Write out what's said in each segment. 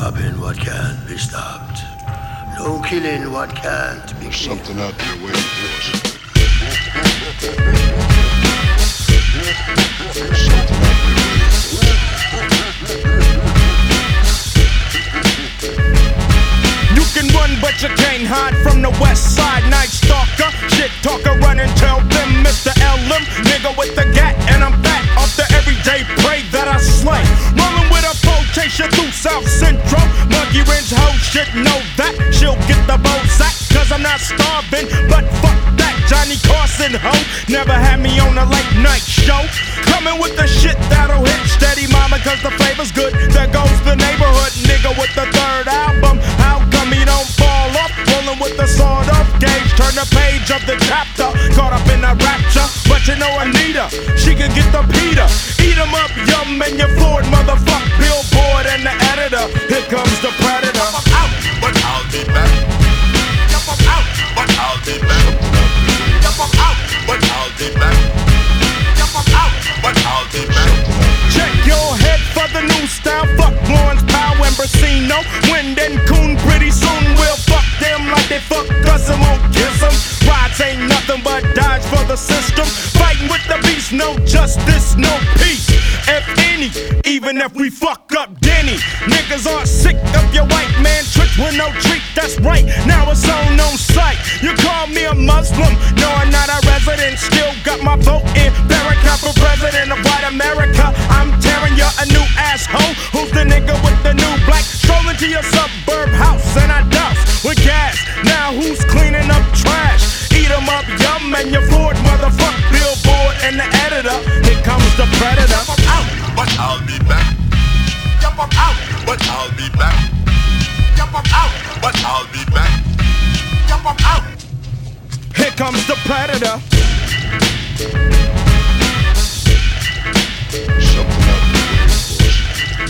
stopping what can't be stopped. No killing what can't be killed. Something out there waiting for us. Something out there waiting for us. You can run but you can't hide from the west side. Night stalker, shit talker, run and tell them Mr. LM, nigga with the gat, and I'm back off the everyday prey that I slay. Rolling with a pole, chase you through South Central. Monkey wrench hoe shit, know that she'll get the bow sack, cause I'm not starving, but fuck that Johnny Carson hoe. Never had me on a late night show. Coming with the shit that'll hit steady, mama, cause the flavor's good. There goes the neighborhood nigga with the third album. How come he don't fall off? Rolling with the sawed off gauge, turn the page of the chapter. Caught up in a rapture, but you know Anita, she can get the Peter. Eat 'em up, yum, and you Ford, motherfuck Billboard and the editor. Here comes the predator. I'm out, but I'll be back. Yep, I'm out, but I'll be back. Yep, I'm out, but I'll be back. Yep, I'm out, but I'll be back. Check your head for the new style. Fuck Lawrence Powell and Brasino. Wind and Coon, pretty soon we'll fuck them like they fuck us and won't kiss them. Rides ain't nothing but dodge for the system. Fighting with the beast, no justice, no peace. If any, even if we fuck up Denny. Niggas are sick of your white man tricks with no treat, that's right. Now it's on sight. You call me a Muslim, no I'm not a resident. Still got my vote in Barricade for president of white America. I'm tearing you a new asshole. Who's the nigga with the new black? Strolling to your suburb house and I douse with gas. Now who's cleaning up trash? Eat 'em up, yum, and your Ford, motherfuck Billboard and the editor. Here comes the predator. Yep, I'm out, but I'll be back. Yep, I'm out, but I'll be back. Yep, I'm out, but I'll be back. Yep, I'm out. Here comes the predator. Something out there waiting for us.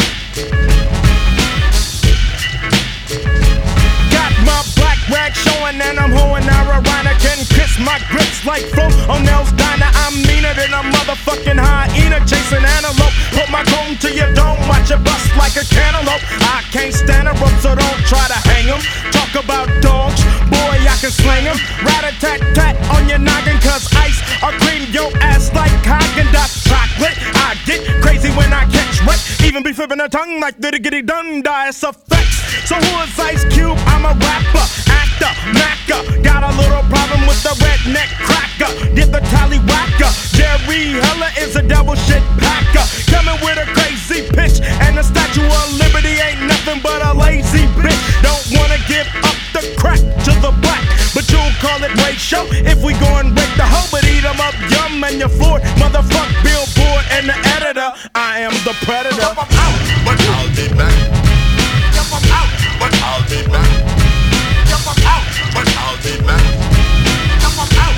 Got my black rag showing and I'm hoeing ironic and kiss my grips like Flo O'Neill's diner. I'm meaner than a motherfucking hyena chasing antelope. Put my comb to your dome, watch it bust like a cantaloupe. I can't stand a rope, so don't try to hang 'em. Talk about dogs, boy, I can slang 'em. Rat-a-tat-tat on your noggin, cause ice or cream your ass like Haagen-Dazs chocolate. I get crazy when I catch wreck, even be flipping a tongue like diddy dun dice effects. So who is Ice Cube? I'm a rapper, actor, macker. Got a little problem with the redneck cracker. Get the tallywhacker. Jerry Heller is a double shit packer. Coming with a crazy pitch, and the Statue of Liberty ain't nothing but a lazy bitch. Don't wanna give up the crack to the black, but you'll call it ratio if we go and break the hoe. But eat 'em up, yum, and your Ford, motherfuck Billboard and the editor. I am the predator. Yep, I'm out, but I'll be back. Yep, I'm out, but I'll be back. Yep, I'm out, but I'll be back. Yep, I'm out.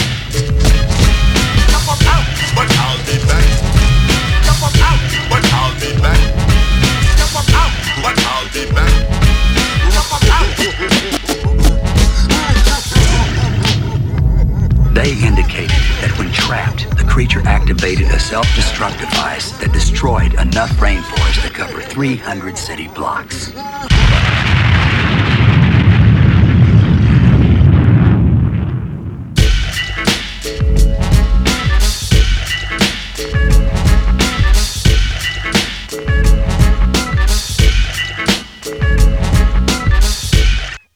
Yep, I'm out, but I'll be back. Yep, I'm out, but I'll be back. Yep, I'm out, but I'll be back. Yep, I'm out. They indicated that when trapped, the creature activated a self-destruct device that destroyed enough rainforest to cover 300 city blocks.